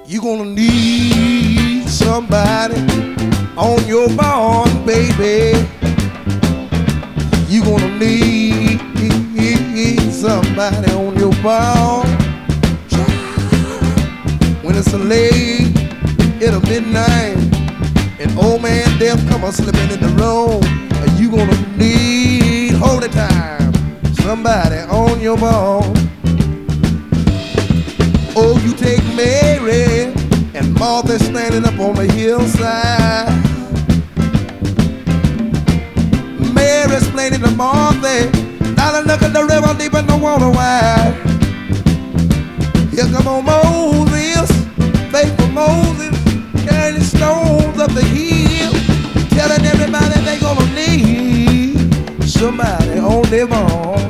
You gonna need somebody on your bond, baby. You gonna need somebody on your bond. When it's late in the midnight and old man death come a slipping in the room, you gonna need holy time, somebody on your bond. Oh, you take Mary and Martha standing up on the hillside. Mary's explaining to Martha, now to look at the river deep in the water wide. Here come on Moses, faithful Moses, carrying the stones up the hill, telling everybody they gonna need somebody on their bond.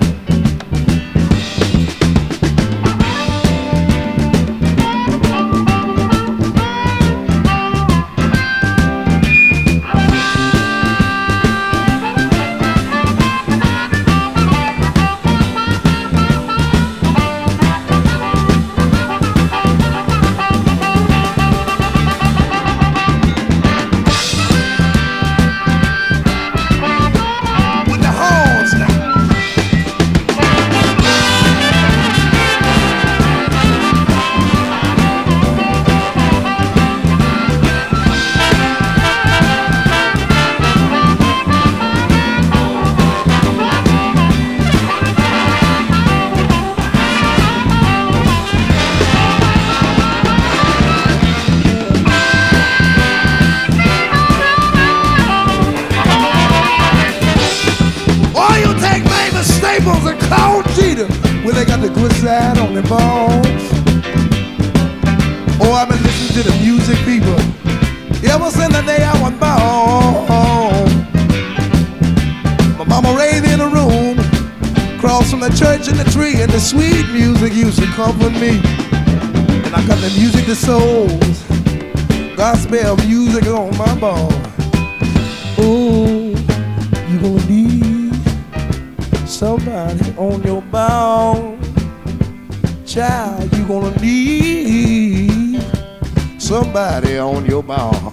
And Cloud Jeter, where they got the good side on their bones. Oh, I've been listening to the music, people, ever since the day I was born. My mama raised in a room across from the church and the tree, and the sweet music used to comfort me. And I got the music to souls, gospel music on my bone. Oh, you gonna need somebody on your bound. Child, you gonna need somebody on your bound.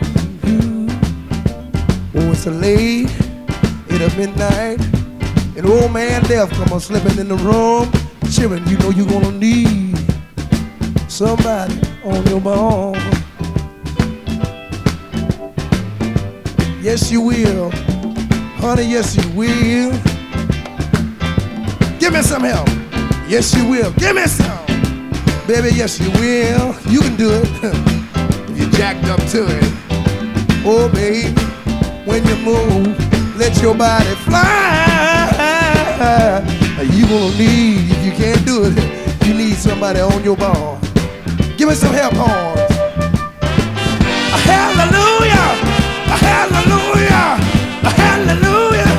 Oh, it's a late in the midnight, and old man death come on slipping in the room. Children, you know you gonna need somebody on your bound. Yes, you will. Honey, yes, you will. Give me some help. Yes, you will. Give me some. Baby, yes, you will. You can do it. If you jacked up to it. Oh, baby, when you move, let your body fly. You gonna need, if you can't do it, you need somebody on your ball. Give me some help, horns. Hallelujah. Hallelujah. Hallelujah.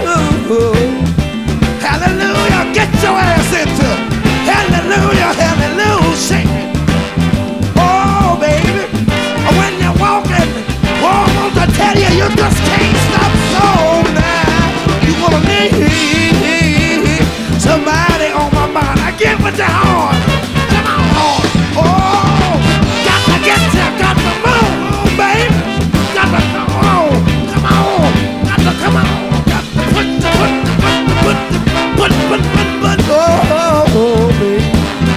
Hallelujah. Get your ass into hallelujah, hallelujah, sing it. Oh, baby, when you're walking, oh, I want to tell you, you just can't stop. So now you gonna need somebody on my mind. I get with the horn. Come on, horn. Oh, got to get you, got to move, baby. Got to come on, come on, got to come on. Got to put, oh, baby.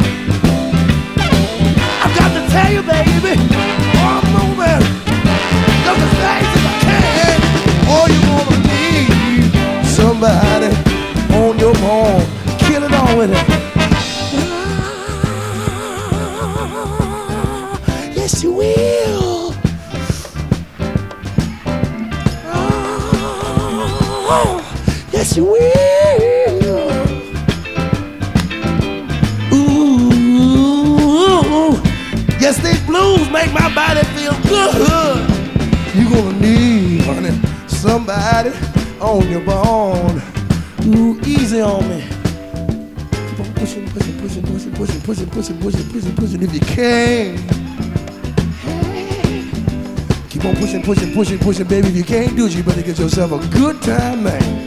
I've got to tell you, baby, oh, I'm moving just as fast as I can. Oh, you gonna need somebody on your bone. Kill it on with it. Yes, you will. Oh, yes, you will. Yes, these blues make my body feel good. You gonna need, honey, somebody on your bone. Ooh, easy on me. Keep on pushing, pushing, pushing, pushing, pushing, pushing, pushing, pushing, pushing, pushing. If you can, keep on pushing, pushing, pushing, pushing, baby. If you can't do it, you better get yourself a good time, man.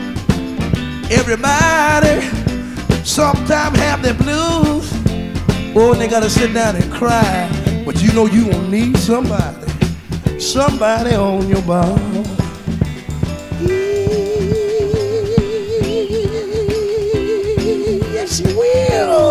Everybody sometime have their blues. Oh, and they gotta sit down and cry. But you know you gonna need somebody. Somebody on your bone. Yes, you will.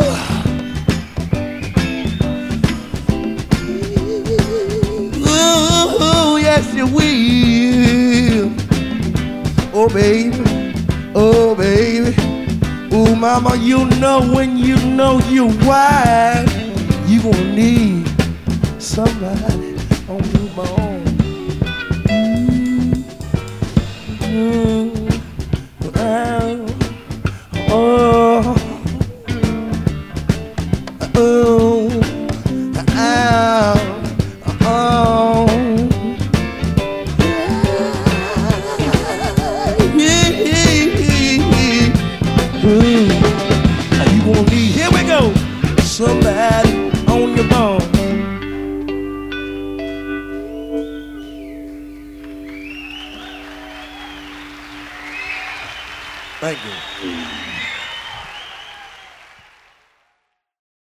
Oh, yes, you will. Oh, baby. Oh, baby. Oh, mama, you know when you know your wife, you gonna need somebody on your bone. Oh, you gonna need, here we go, somebody on your bone. Thank you.